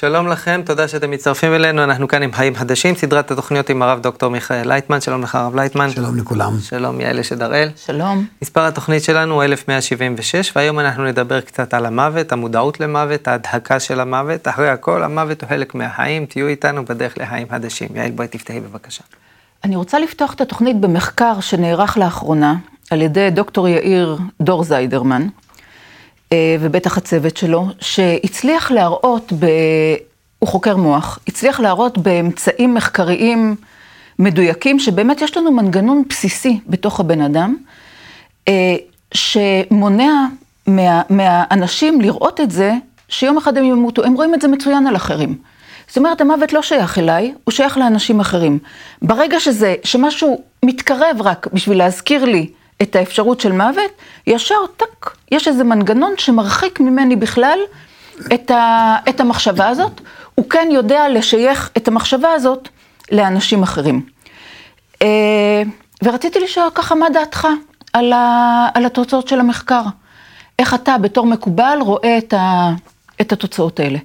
שלום לכם, תודה שאתם מצטרפים אלינו, אנחנו כאן עם חיים חדשים, סדרת התוכניות עם הרב דוקטור מיכאל לייטמן, שלום לך הרב לייטמן. שלום לכולם. שלום יעל אשת הראל. שלום. מספר התוכנית שלנו הוא 1176, והיום אנחנו נדבר קצת על המוות, המודעות למוות, ההדהקה של המוות, אחרי הכל המוות הוא חלק מהחיים, תהיו איתנו בדרך לחיים חדשים. יעל בואי תפתחי בבקשה. אני רוצה לפתוח את התוכנית במחקר שנערך לאחרונה על ידי דוקטור יאיר דור זיידרמן, ובטח הצוות שלו, שהצליח להראות, הוא חוקר מוח, הצליח להראות באמצעים מחקריים מדויקים, שבאמת יש לנו מנגנון בסיסי בתוך הבן אדם, שמונע מהאנשים לראות את זה, שיום אחד הם ימותו, הם רואים את זה מצוין על אחרים. זאת אומרת, המוות לא שייך אליי, הוא שייך לאנשים אחרים. ברגע שמשהו מתקרב רק בשביל להזכיר לי, את האפשרות של מוות, ישר טק, יש איזה מנגנון שמרחיק ממני בכלל את המחשבה הזאת, הוא כן יודע לשייך את המחשבה הזאת לאנשים אחרים. ורציתי לשאול ככה מה דעתך על התוצאות של המחקר. איך אתה בתור מקובל רואה את התוצאות האלה?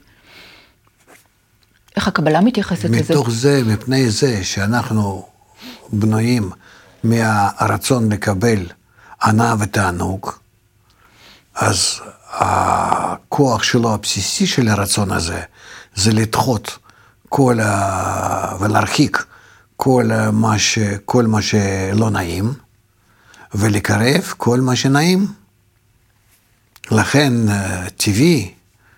איך הקבלה מתייחסת לזה? מתוך זה, מפני זה שאנחנו בנויים מהרצון לקבל ענה ותענוג, אז הכוח שלו הבסיסי של הרצון הזה, זה לדחות ולהרחיק כל מה שלא נעים, ולקרב כל מה שנעים. לכן טבעי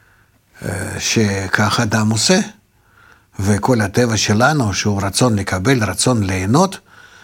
שכך אדם עושה, וכל הטבע שלנו שהוא רצון לקבל, רצון ליהנות,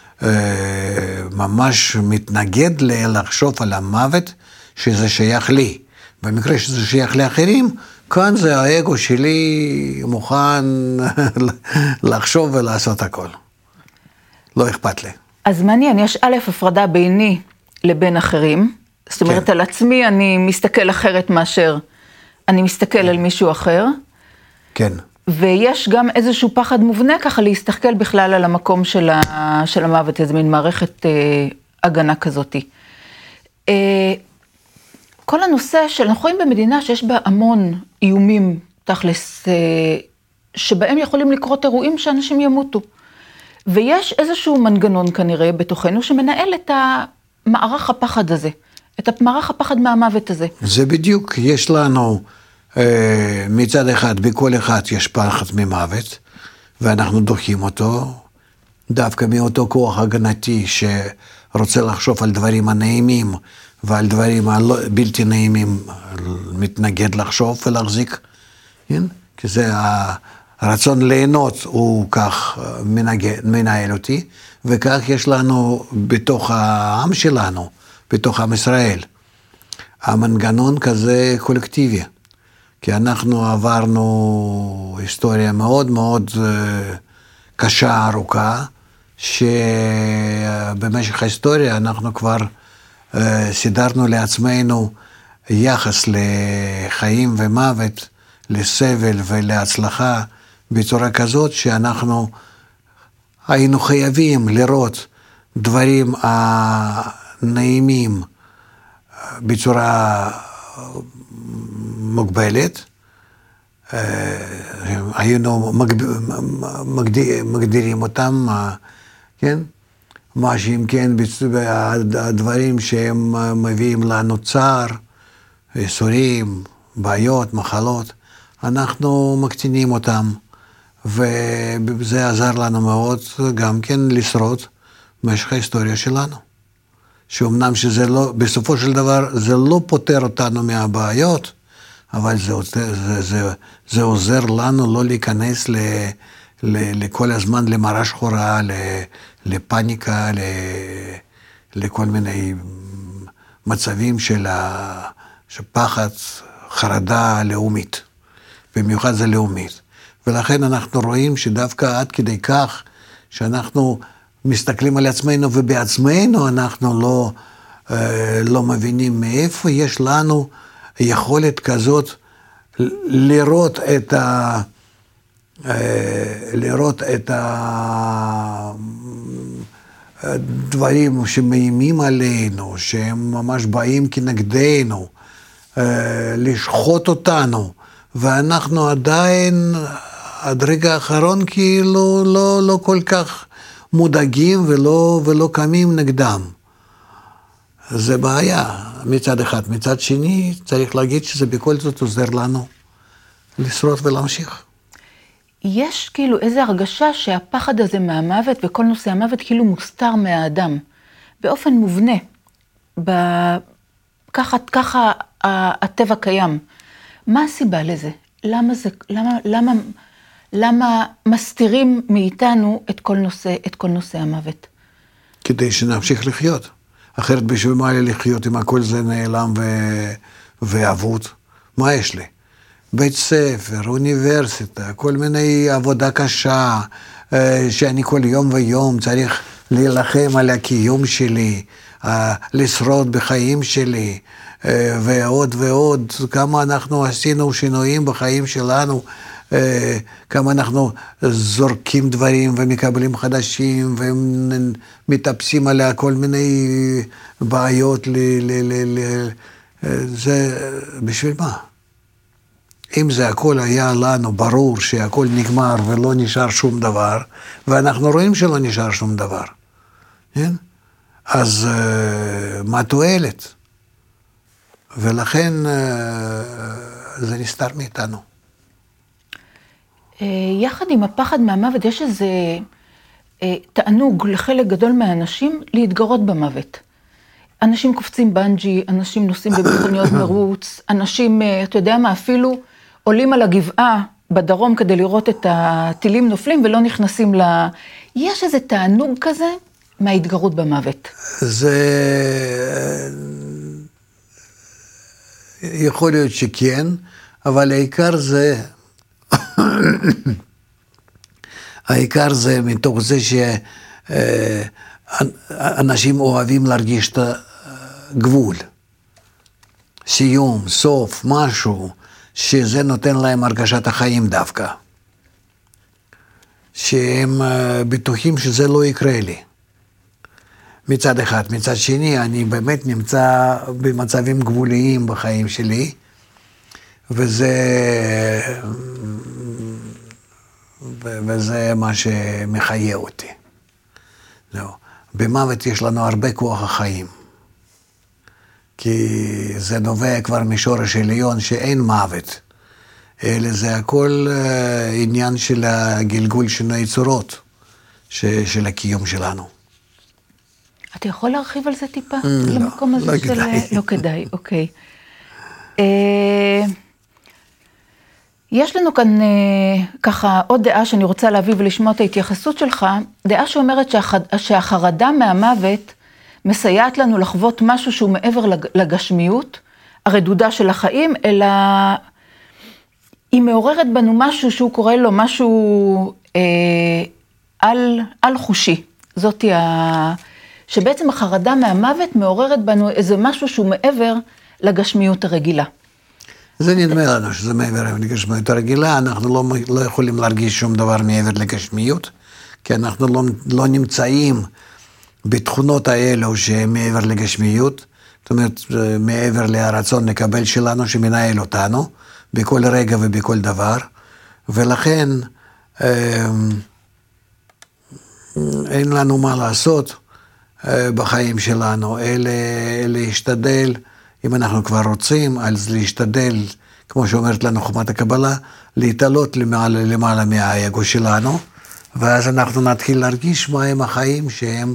ממש מתנגד לחשוב על המוות שזה שייך לי. במקרה שזה שייך לאחרים, כאן זה האגו שלי מוכן לחשוב ולעשות הכל. לא אכפת לי. אז מעניין, יש הפרדה ביני לבין אחרים. זאת אומרת, כן. על עצמי אני מסתכל אחרת מאשר אני מסתכל על מישהו אחר. כן. ויש גם איזשהו פחד מובנה ככה להסתכל בכלל על המקום של המוות, איזו מין מערכת הגנה כזאת. כל הנושא אנחנו רואים במדינה שיש בה המון איומים תכלס, שבהם יכולים לקרות אירועים שאנשים ימותו. ויש איזשהו מנגנון כנראה בתוכנו שמנהל את המערך הפחד הזה, את מערך הפחד מהמוות הזה. זה בדיוק, יש לנו מצד אחד, בכל אחד יש פחד ממוות, ואנחנו דוחים אותו, דווקא מאותו כוח הגנתי שרוצה לחשוב על דברים הנעימים, ועל דברים הבלתי נעימים מתנגד לחשוב ולהחזיק, כן? כי זה הרצון ליהנות הוא כך מנהל אותי, וכך יש לנו בתוך העם שלנו, בתוך עם ישראל, המנגנון כזה קולקטיבי. כי אנחנו עברנו היסטוריה מאוד מאוד קשה, ארוכה, שבמשך ההיסטוריה אנחנו כבר סידרנו לעצמנו יחס לחיים ומוות, לסבל ולהצלחה, בצורה כזאת שאנחנו היינו חייבים לראות דברים הנעימים בצורה מוגבלת, היינו מגדירים אותם, כן? מה שאם כן, הדברים שהם מביאים לנו צער, ייסורים, בעיות, מחלות, אנחנו מקטינים אותם, וזה עזר לנו מאוד גם כן לשרוד במשך ההיסטוריה שלנו. שאומנם שזה לא, בסופו של דבר, זה לא פותר אותנו מהבעיות, אבל זה עוזר לנו לא להיכנס לכל הזמן למראה שחורה, לפניקה, לכל מיני מצבים של פחד, חרדה לאומית, במיוחד זה לאומית. ולכן אנחנו רואים שדווקא עד כדי כך, שאנחנו מסתכלים על עצמנו ובעצמנו אנחנו לא מבינים מאיפה יש לנו יכולת כזאת לראות את הדברים שמאיימים עלינו, שהם ממש באים כנגדנו, לשחוט אותנו ואנחנו עדיין, עד רגע האחרון, כאילו לא כל כך מודאגים ולא קמים נגדם. זה בעיה מצד אחד. מצד שני, צריך להגיד שזה בכל זאת עוזר לנו לשרוד ולהמשיך. יש כאילו איזו הרגשה שהפחד הזה מהמוות וכל נושא המוות כאילו מוסתר מהאדם, באופן מובנה. ככה הטבע קיים. מה הסיבה לזה? למה מסתירים מאיתנו את כל נושא המוות? כדי שנמשיך לחיות. אחרת בשביל מה לי לחיות אם הכל זה נעלם ועבוד? מה יש לי? בית ספר, אוניברסיטה, כל מיני עבודה קשה, שאני כל יום ויום צריך להילחם על הקיום שלי, לשרוד בחיים שלי, ועוד ועוד, כמה אנחנו עשינו שינויים בחיים שלנו, כמה אנחנו זורקים דברים ומקבלים חדשים ומטפסים עליה כל מיני בעיות, זה בשביל מה? אם זה הכל היה לנו ברור שהכל נגמר ולא נשאר שום דבר, ואנחנו רואים שלא נשאר שום דבר, כן? אז מה תועלת? ולכן זה נסתר מאיתנו. יחד עם הפחד מהמוות יש איזה תענוג לחלק גדול מהאנשים להתגרות במוות. אנשים קופצים בנג'י, אנשים נוסעים במכוניות מרוץ, אנשים, אתה יודע מה, אפילו עולים על הגבעה בדרום כדי לראות את הטילים נופלים ולא נכנסים יש איזה תענוג כזה מההתגרות במוות. זה יכול להיות שכן, אבל העיקר זה מתוך זה שאנשים אוהבים להרגיש את הגבול, סיום, סוף, משהו, שזה נותן להם הרגשת החיים דווקא. שהם בטוחים שזה לא יקרה לי. מצד אחד. מצד שני, אני באמת נמצא במצבים גבוליים בחיים שלי, וזה מה שמחיה אותי. לא. במוות יש לנו הרבה כוח החיים. כי זה נובע כבר משורש עליון שאין מוות. אלא זה הכל עניין של הגלגול של היצורות, של הקיום שלנו. אתה יכול להרחיב על זה טיפה? לא, למקום הזה לא כדאי. לא כדאי, אוקיי. יש לנו כאן ככה עוד דעה שאני רוצה להביא ולשמוע את ההתייחסות שלך, דעה שאומרת שהחרדה מהמוות מסייעת לנו לחוות משהו שהוא מעבר לגשמיות, הרדודה של החיים, אלא היא מעוררת בנו משהו שהוא קורא לו משהו על חושי. זאתי שבעצם החרדה מהמוות מעוררת בנו איזה משהו שהוא מעבר לגשמיות הרגילה. זה נדמה לנו שזה מעבר לגשמיות הרגילה, אנחנו לא יכולים להרגיש שום דבר מעבר לגשמיות, כי אנחנו לא נמצאים בתכונות האלו שהן מעבר לגשמיות, זאת אומרת, מעבר לרצון לקבל שלנו שמנהל אותנו, בכל רגע ובכל דבר, ולכן אין לנו מה לעשות בחיים שלנו, אלא להשתדל, אם אנחנו כבר רוצים, אז להשתדל, כמו שאומרת לנו חוכמת הקבלה, להתעלות למעלה מהאגו שלנו, ואז אנחנו נתחיל להרגיש מהם החיים שהם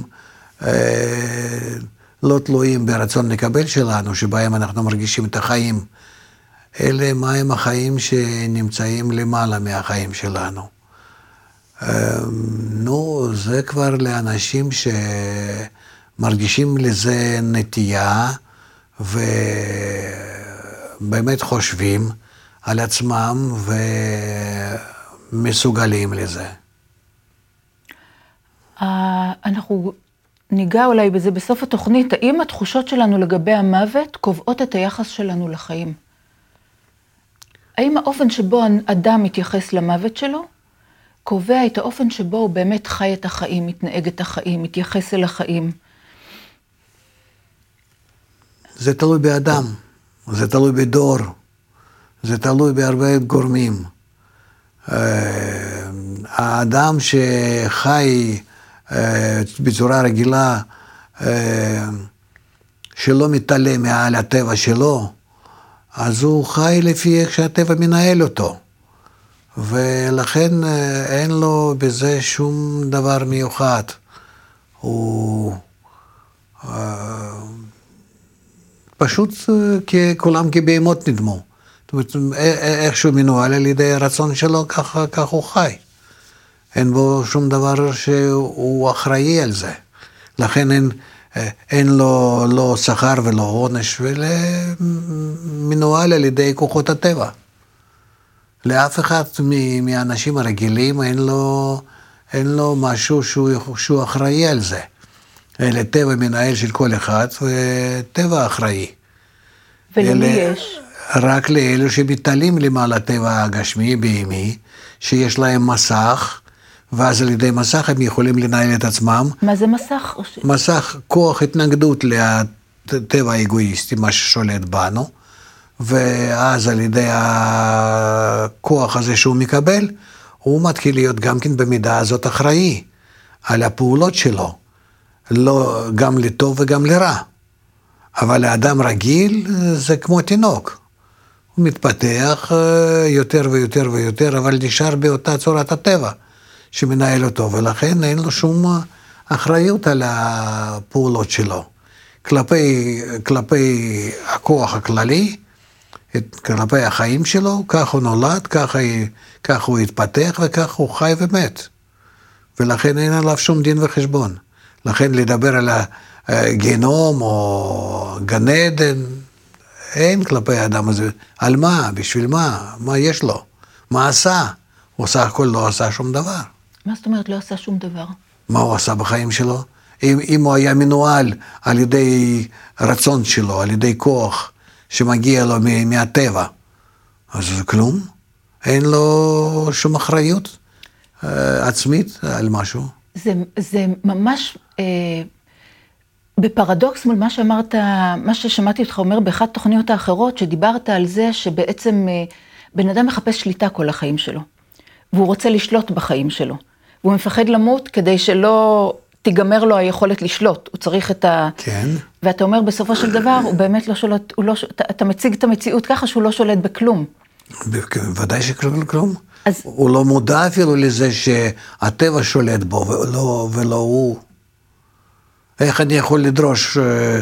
לא תלויים ברצון לקבל שלנו, שבהם אנחנו מרגישים את החיים, אלה מהם החיים שנמצאים למעלה מהחיים שלנו. נו, זה כבר לאנשים שמרגישים לזה נטייה, ובאמת חושבים על עצמם ומסוגלים לזה. אנחנו ניגע אולי בזה בסוף התוכנית, האם התחושות שלנו לגבי המוות קובעות את היחס שלנו לחיים? האם האופן שבו אדם מתייחס למוות שלו, קובע את האופן שבו הוא באמת חי את החיים, מתנהג את החיים, מתייחס אל החיים? זה תלוי באדם, זה תלוי בדור, זה תלוי בהרבה גורמים. האדם שחי בצורה רגילה, שלא מתעלה מעל הטבע שלו, אז הוא חי לפי איך שהטבע מנהל אותו. ולכן אין לו בזה שום דבר מיוחד. הוא פשוט כולם כבהמות נדמו. זאת אומרת, איך שהוא מנוהל על ידי הרצון שלו, כך הוא חי. אין בו שום דבר שהוא אחראי על זה. לכן אין לו לא שכר ולא עונש, ומנוהל על ידי כוחות הטבע. לאף אחד מהאנשים הרגילים אין לו משהו שהוא אחראי על זה. אלה טבע מנהל של כל אחד, וטבע אחראי. ולמי יש? רק לאלו שמתעלים למעלה טבע הגשמי, בהמי, שיש להם מסך, ואז על ידי מסך הם יכולים לנהל את עצמם. מה זה מסך? מסך, כוח התנגדות לטבע האגואיסטי, מה ששולט בנו, ואז על ידי הכוח הזה שהוא מקבל, הוא מתחיל להיות גם כן במידה הזאת אחראי על הפעולות שלו, לא, גם לטוב וגם לרע. אבל האדם רגיל זה כמו תינוק. הוא מתפתח יותר ויותר ויותר, אבל נשאר באותה צורת הטבע שמנהל אותו, ולכן אין לו שום אחריות על הפעולות שלו. כלפי הכוח הכללי, כלפי החיים שלו, כך הוא נולד, כך הוא התפתח, וכך הוא חי ומת. ולכן אין עליו שום דין וחשבון. לכן לדבר על הגנום או גן עדן, אין כלפי האדם הזה. על מה? בשביל מה? מה יש לו? מה עשה? הוא סך הכל לא עשה שום דבר. מה זאת אומרת לא עשה שום דבר? מה הוא עשה בחיים שלו? אם הוא היה מנוהל על ידי רצון שלו, על ידי כוח שמגיע לו מהטבע, אז זה כלום. אין לו שום אחריות עצמית על משהו. זה ממש בפרדוקס מול מה שאמרת, מה ששמעתי אותך אומר באחת התוכניות האחרות, שדיברת על זה שבעצם בן אדם מחפש שליטה כל החיים שלו, והוא רוצה לשלוט בחיים שלו, והוא מפחד למות כדי שלא תיגמר לו היכולת לשלוט, הוא צריך את ה... כן. ואתה אומר בסופו של דבר, הוא באמת לא שולט, אתה מציג את המציאות ככה שהוא לא שולט בכלום. ודאי שכלום. הוא לא מודע אפילו לזה שהטבע שולט בו, ולא הוא. איך אני יכול לדרוש,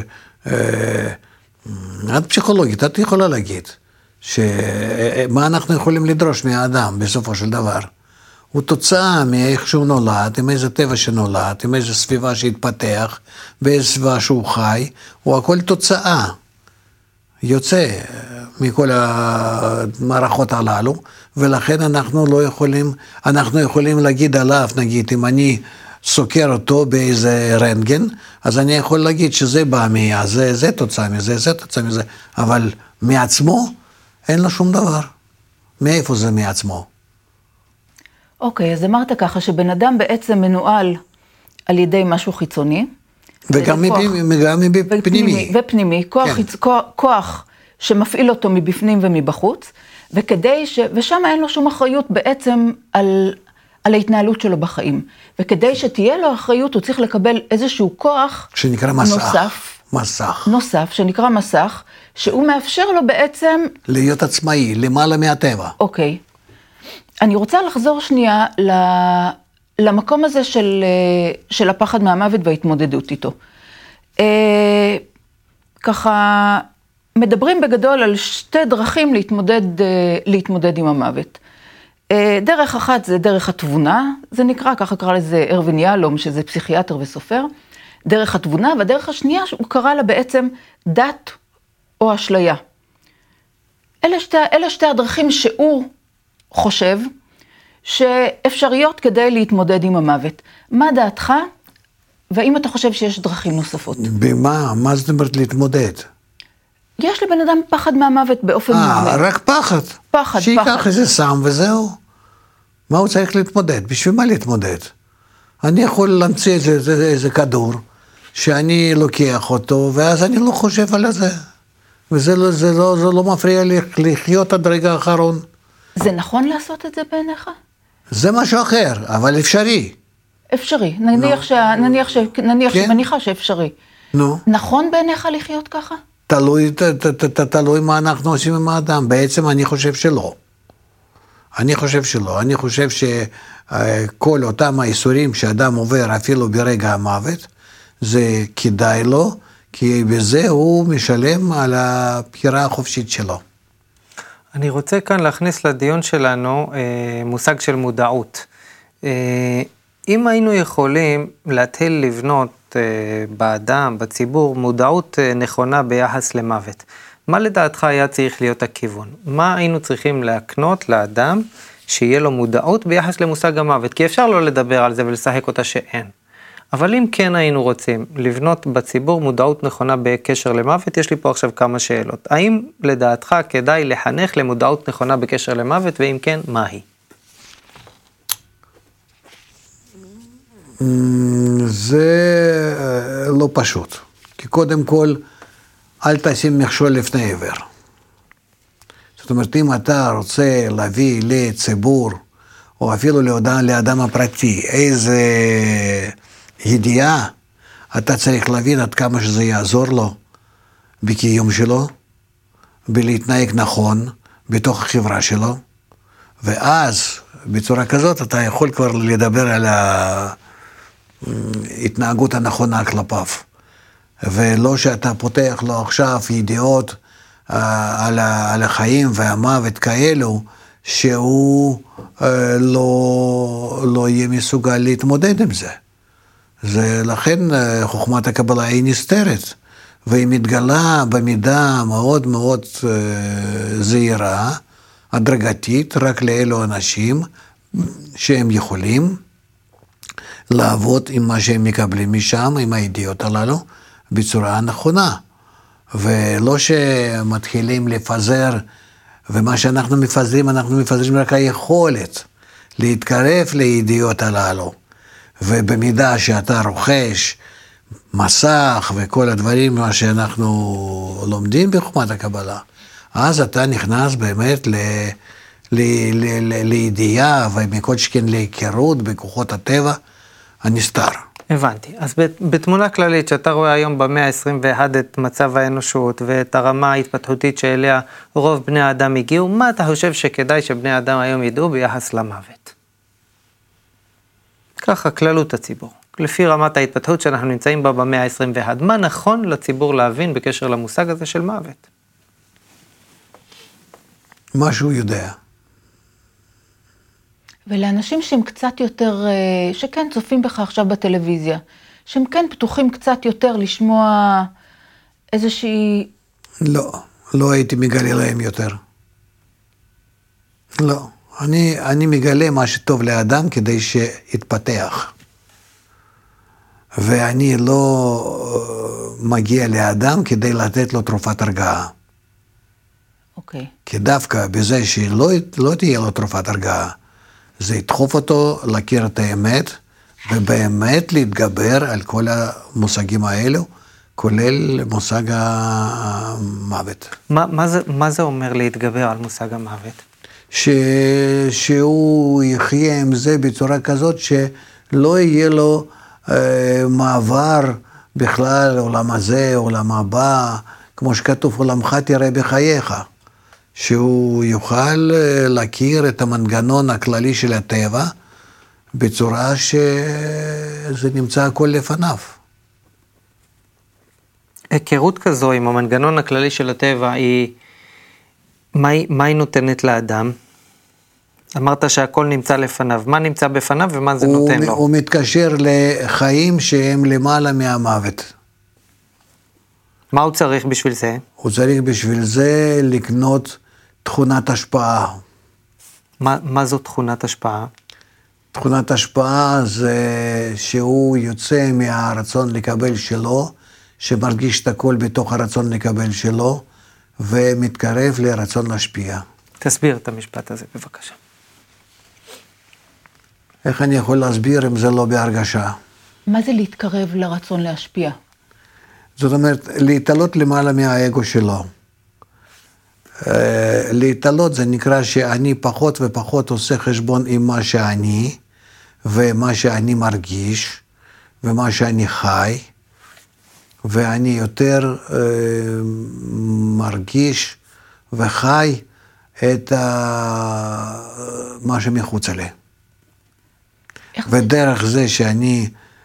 את פסיכולוגית, את יכולה להגיד, מה אנחנו יכולים לדרוש מהאדם בסופו של דבר? הוא תוצאה מאיך שהוא נולד, עם איזה טבע שנולד, עם איזה סביבה שהתפתח, באיזה סביבה שהוא חי, הוא הכל תוצאה. יוצא מכל המערכות הללו, ולכן אנחנו לא יכולים, אנחנו יכולים להגיד עליו, נגיד, אם אני סוקר אותו באיזה רנטגן, אז אני יכול להגיד שזה בא מזה, זה תוצאה מזה, זה תוצאה מזה, אבל מעצמו אין לו שום דבר. מאיפה זה מעצמו? אוקיי, אז אמרת ככה שבן אדם בעצם מנוהל על ידי משהו חיצוני. וגם פנימי. ופנימי, כוח שמפעיל אותו מבפנים ומבחוץ, ושם אין לו שום אחריות בעצם על ההתנהלות שלו בחיים. וכדי שתהיה לו אחריות, הוא צריך לקבל איזשהו כוח שנקרא נוסף, שנקרא מסך, שהוא מאפשר לו בעצם... להיות עצמאי, למעלה מהטבע. אוקיי. אני רוצה לחזור שנייה למקום הזה של הפחד מהמוות וההתמודדות איתו. ככה, מדברים בגדול על שתי דרכים להתמודד עם המוות. דרך אחת זה דרך התבונה, זה נקרא, ככה קרא לזה ארווין יהלום, שזה פסיכיאטר וסופר, דרך התבונה, והדרך השנייה הוא קרא לה בעצם דת או אשליה. אלה שתי הדרכים שהוא חושב שאפשריות כדי להתמודד עם המוות. מה דעתך, והאם אתה חושב שיש דרכים נוספות? במה? מה זאת אומרת להתמודד? יש לבן אדם פחד מהמוות באופן מובנה. רק פחד. פחד. שיקח איזה סם וזהו. מה הוא צריך להתמודד? בשביל מה להתמודד? אני יכול להמציא איזה כדור, שאני לוקח אותו, ואז אני לא חושב על זה. וזה לא מפריע לי לחיות עד רגע האחרון. זה נכון לעשות את זה בעיניך? זה משהו אחר, אבל אפשרי. אפשרי, נניח שמניחה שאפשרי. נו. נכון בעיניך לחיות ככה? תלוי מה אנחנו עושים עם האדם. בעצם אני חושב שלא. אני חושב שכל אותם האיסורים שאדם עובר אפילו ברגע המוות, זה כדאי לו, כי בזה הוא משלם על הבחירה החופשית שלו. אני רוצה כאן להכניס לדיון שלנו מושג של מודעות. אם היינו יכולים להתחיל לבנות באדם, בציבור, מודעות נכונה ביחס למוות, מה לדעתך היה צריך להיות הכיוון? מה היינו צריכים להקנות לאדם שיהיה לו מודעות ביחס למושג המוות? כי אפשר לא לדבר על זה ולשחק אותה שאין. אבל אם כן היינו רוצים לבנות בציבור מודעות נכונה בקשר למוות, יש לי פה עכשיו כמה שאלות. האם לדעתך כדאי לחנך למודעות נכונה בקשר למוות, ואם כן, מה היא? זה לא פשוט. כי קודם כל, אל תשים מכשול לפני עיוור. זאת אומרת, אם אתה רוצה להביא לציבור, או אפילו לאדם הפרטי, איזה ידיעה, אתה צריך להבין עד כמה שזה יעזור לו בקיום שלו, בלהתנהג נכון בתוך החברה שלו, ואז בצורה כזאת אתה יכול כבר לדבר על ההתנהגות הנכונה כלפיו. ולא שאתה פותח לו עכשיו ידיעות על החיים והמוות כאלו, שהוא לא יהיה מסוגל להתמודד עם זה. לכן חוכמת הקבלה היא נסתרת, והיא מתגלה במידה מאוד מאוד זהירה, הדרגתית, רק לאלו אנשים שהם יכולים לעבוד עם מה שהם מקבלים משם, עם הידיעות הללו, בצורה הנכונה. ולא שמתחילים לפזר, ומה שאנחנו מפזרים, אנחנו מפזרים רק היכולת להתקרב לידיעות הללו. ובמידה שאתה רוכש מסך וכל הדברים מה שאנחנו לומדים בחוכמת הקבלה, אז אתה נכנס באמת לידיעה ומכל שכן להיכרות בכוחות הטבע הנסתר. הבנתי. אז בתמונה כללית, שאתה רואה היום במאה ה-21 את מצב האנושות ואת הרמה ההתפתחותית שאליה רוב בני האדם הגיעו, מה אתה חושב שכדאי שבני האדם היום ידעו ביחס למוות? ככה, כללות הציבור. לפי רמת ההתפתחות שאנחנו נמצאים בה במאה ה-21, מה נכון לציבור להבין בקשר למושג הזה של מוות? מה שהוא יודע. ולאנשים שהם קצת יותר, שכן צופים בך עכשיו בטלוויזיה, שהם כן פתוחים קצת יותר לשמוע איזושהי... לא הייתי מגלה להם יותר. לא. אני מגלה מה שטוב לאדם כדי שיתפתח. ואני לא מגיע לאדם כדי לתת לו תרופת הרגעה. אוקיי. כי דווקא בזה שלא תהיה לו תרופת הרגעה, זה ידחוף אותו להכיר את האמת, ובאמת להתגבר על כל המושגים האלו, כולל מושג המוות. מה זה אומר להתגבר על מושג המוות? שהוא יחיה עם זה בצורה כזאת שלא יהיה לו מעבר בכלל עולם הזה, עולם הבא, כמו שכתוב עולמך תראה בחייך. שהוא יוכל להכיר את המנגנון הכללי של הטבע בצורה שזה נמצא הכל לפניו. היכרות כזו עם המנגנון הכללי של הטבע היא, מה היא נותנת לאדם? אמרת שהכל נמצא לפניו. מה נמצא בפניו ומה זה נותן לו? הוא מתקשר לחיים שהם למעלה מהמוות. מה הוא צריך בשביל זה? הוא צריך בשביל זה לקנות תכונת השפעה. מה זו תכונת השפעה? תכונת השפעה זה שהוא יוצא מהרצון לקבל שלו, שמרגיש את הכל בתוך הרצון לקבל שלו, ומתקרב לרצון להשפיע. תסביר את המשפט הזה בבקשה. איך אני יכול להסביר אם זה לא בהרגשה? מה זה להתקרב לרצון להשפיע? זאת אומרת, להתעלות למעלה מהאגו שלו. להתעלות זה נקרא שאני פחות ופחות עושה חשבון עם מה שאני, ומה שאני מרגיש, ומה שאני חי, ואני יותר מרגיש וחי את מה שמחוץ לי. ודרך זה שאני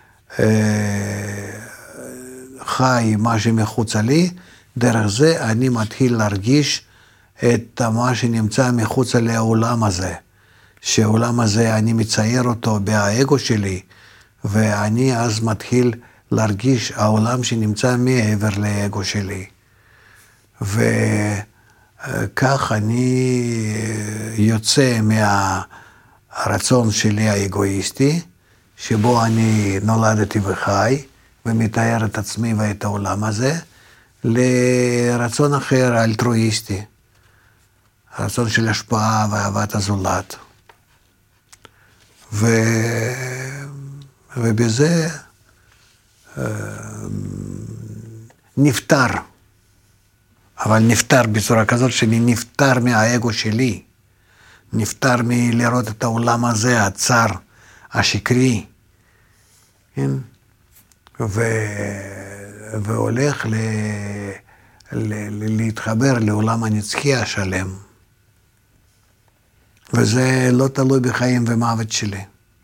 חי מה שמחוץ לי, דרך זה אני מתחיל להרגיש את מה שנמצא מחוץ לעולם הזה. שהעולם הזה אני מצייר אותו באגו שלי, ואני אז מתחיל להרגיש העולם שנמצא מעבר לאגו שלי. וכך אני יוצא מהרצון שלי האגואיסטי, שבו אני נולדתי וחי, ומתאר את עצמי ואת העולם הזה, לרצון אחר, אלטרואיסטי. רצון של השפעה ואהבת הזולת. ובזה נפטר. אבל נפטר בצורה כזאת שאני נפטר מהאגו שלי. נפטר מלראות את העולם הזה, הצר, השקרי. כן? והולך להתחבר לעולם הנצחי השלם. וזה לא תלוי בחיים ומוות שלי.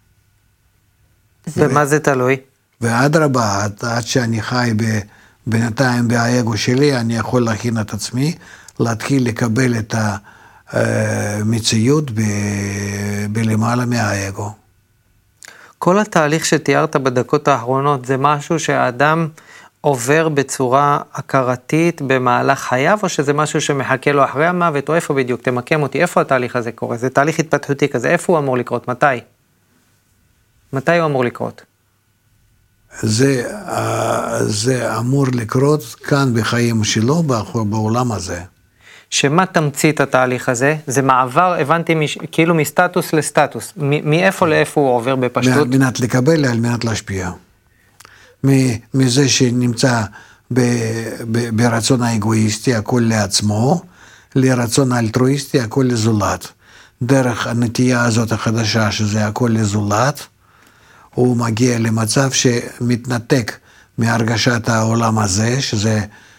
ומה זה תלוי? ואדרבה, עד שאני חי בינתיים באגו שלי, אני יכול להכין את עצמי, להתחיל לקבל את המציאות בלמעלה מהאגו. כל התהליך שתיארת בדקות האחרונות, זה משהו שהאדם עובר בצורה הכרתית במהלך חייו, או שזה משהו שמחכה לו אחרי המוות, או איפה בדיוק? תמקם אותי, איפה התהליך הזה קורה? זה תהליך התפתחותי כזה, איפה הוא אמור לקרות? מתי? מתי הוא אמור לקרות? זה אמור לקרות כאן בחיים שלו, בעולם הזה. שמה תמצית התהליך הזה? זה מעבר, הבנתי, כאילו מסטטוס לסטטוס. מאיפה לאיפה הוא עובר בפשטות? על מנת לקבל, על מנת להשפיע. מזה שנמצא ברצון האגואיסטי, הכל לעצמו, לרצון האלטרואיסטי, הכל לזולת. דרך הנטייה הזאת החדשה, שזה הכל לזולת, הוא מגיע למצב שמתנתק מהרגשת העולם הזה, שזה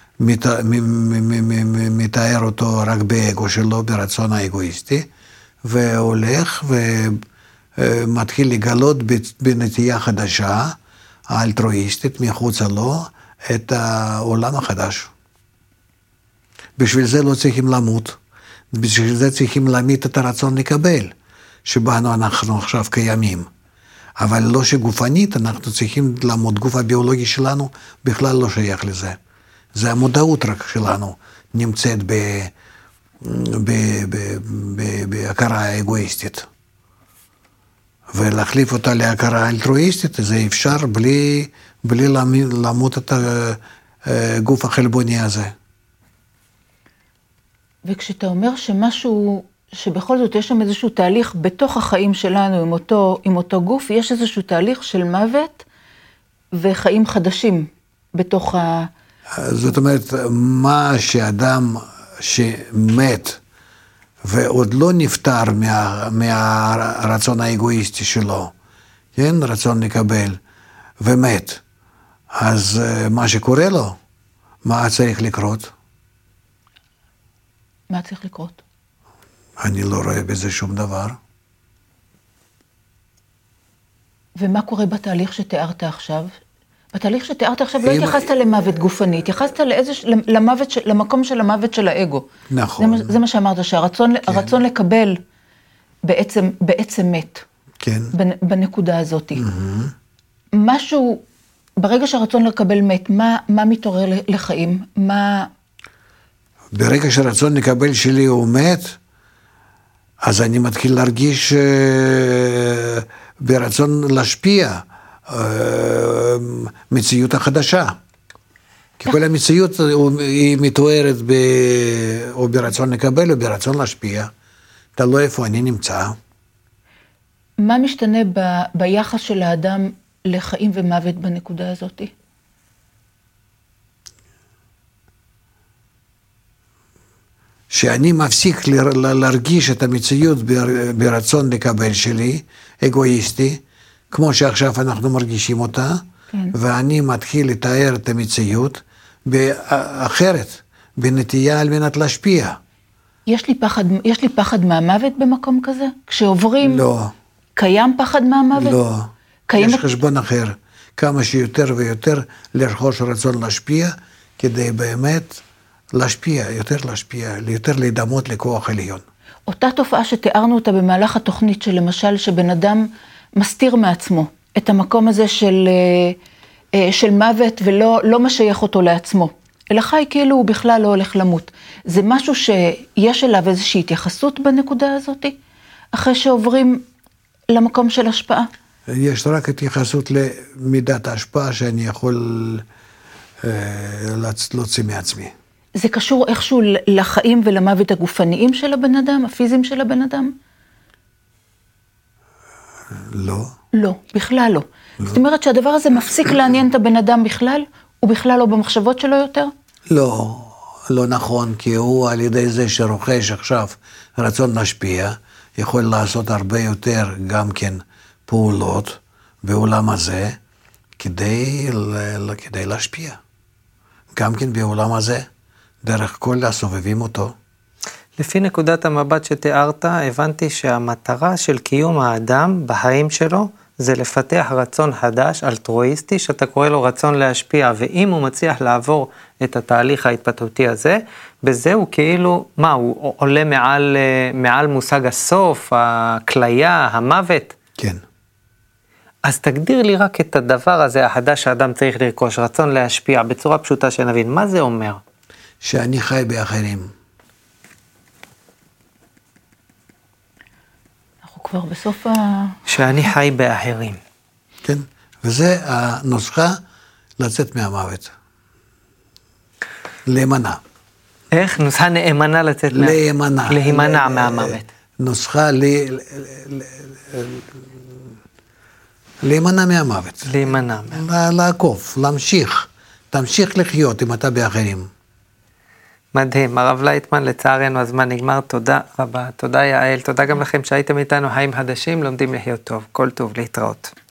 מתאר אותו רק באגו שלו, ברצון האגואיסטי, והולך ומתחיל לגלות בנטייה חדשה, האלטרואיסטית מחוצה לו, את העולם החדש. בשביל זה לא צריכים למות, בשביל זה צריכים להמית את הרצון לקבל, שבנו אנחנו עכשיו קיימים. אבל לא שגופנית, אנחנו צריכים למות, גוף הביולוגי שלנו בכלל לא שייך לזה. זה המודעות רק שלנו, נמצאת בהכרה האגואיסטית. ולהחליף אותה להכרה אלטרואיסטית, זה אפשר בלי למות את הגוף החלבוני הזה. וכשאתה אומר שמשהו, שבכל זאת יש שם איזשהו תהליך בתוך החיים שלנו עם אותו גוף, יש איזשהו תהליך של מוות וחיים חדשים בתוך זאת אומרת, מה שאדם שמת ועוד לא נפטר מהרצון האגואיסטי שלו, כן? רצון לקבל, ומת, אז מה שקורה לו, מה צריך לקרות? מה צריך לקרות? אני לא רואה בזה שום דבר. ומה קורה בתהליך שתיארת עכשיו? בתהליך שתיארת עכשיו לא התייחסת למוות גופני, התייחסת למקום של המוות של האגו. נכון. זה מה שאמרת, שהרצון לקבל בעצם מת. כן. בנקודה הזאת. משהו, ברגע שהרצון לקבל מת, מה מתעורר לחיים? ברגע שהרצון לקבל שלי הוא מת, אז אני מתחיל להרגיש ברצון להשפיע. מציאות החדשה. כי כל המציאות היא מתוארת או ברצון לקבל או ברצון להשפיע. תלוי איפה אני נמצא. מה משתנה ביחס של האדם לחיים ומוות בנקודה הזאת? שאני מפסיק להרגיש את המציאות ברצון לקבל שלי, אגואיסטי, כמו שעכשיו אנחנו מרגישים אותה, כן. ואני מתחיל לתאר את המציאות אחרת, בנטייה על מנת להשפיע. יש לי פחד מהמוות במקום כזה? כשעוברים... לא. קיים פחד מהמוות? לא. קיימת... יש חשבון אחר. כמה שיותר ויותר לרכוש רצון להשפיע, כדי באמת להשפיע, יותר להידמות לכוח עליון. אותה תופעה שתיארנו אותה במהלך התוכנית, שלמשל שבן אדם מסתיר מעצמו את המקום הזה של מוות ולא משייך אותו לעצמו, אלא חי כאילו הוא בכלל לא הולך למות. זה משהו שיש אליו איזושהי התייחסות בנקודה הזאת, אחרי שעוברים למקום של השפעה? יש רק התייחסות למידת ההשפעה שאני יכול להוציא מעצמי. זה קשור איכשהו לחיים ולמוות הגופניים של הבן אדם, הפיזיים של הבן אדם? לא. לא, בכלל לא. זאת אומרת שהדבר הזה מפסיק לעניין את הבן אדם בכלל? הוא בכלל לא במחשבות שלו יותר? לא, לא נכון, כי הוא על ידי זה שרוכש עכשיו רצון להשפיע, יכול לעשות הרבה יותר גם כן פעולות בעולם הזה, כדי להשפיע. גם כן בעולם הזה, דרך כל הסובבים אותו. לפי נקודת המבט שתיארת, הבנתי שהמטרה של קיום האדם בחיים שלו, זה לפתח רצון חדש, אלטרואיסטי, שאתה קורא לו רצון להשפיע, ואם הוא מצליח לעבור את התהליך ההתפתחותי הזה, בזה הוא כאילו, הוא עולה מעל מושג הסוף, הכליה, המוות? כן. אז תגדיר לי רק את הדבר הזה, החדש שאדם צריך לרכוש, רצון להשפיע, בצורה פשוטה שנבין, מה זה אומר? שאני חי באחרים. אנחנו כבר בסוף שאני חי באחרים. כן, וזה הנוסחה לצאת מהמוות. להימנע. איך? נוסחה נאמנה לצאת להימנע מהמוות. נוסחה להימנע מהמוות. להימנע. לעקוף, להמשיך. תמשיך לחיות אם אתה באחרים. מדהים, הרב לייטמן, לצערנו הזמן נגמר, תודה רבה, תודה יעל, תודה גם לכם שהייתם איתנו, חיים חדשים, לומדים לחיות טוב, כל טוב, להתראות.